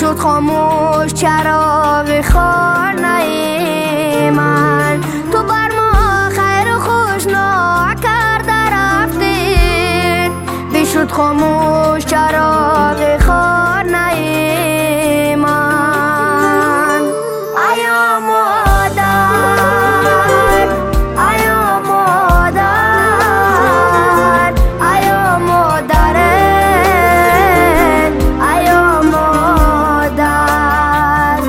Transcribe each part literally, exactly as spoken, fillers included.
شد خاموش چراغ خانه من. تو بر ما خیر و خوش ناکرده رفتی، بشد خاموش چراغ خانه من. ایا مادر، ایا مادر، ایا مادر، ایا مادر.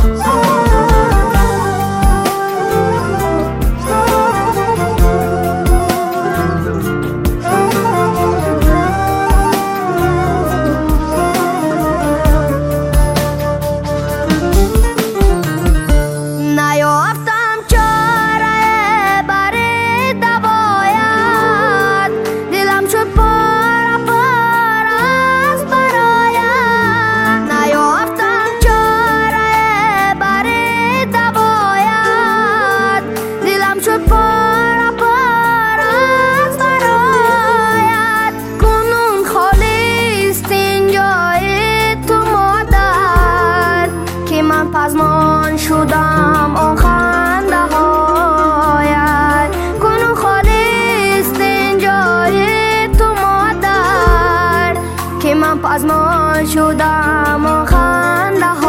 نیافتم چاره برای دوایت، دلم شد پاره پاره از برایت. نیافتم چاره برای دوایت، دلم شد پاره پاره از برایت. کنون خالی است این جای تو مادر، که من پزمان شدم آن خنده هایت. کنون خالی است این جای تو مادر، که من پزمان شدم آن خنده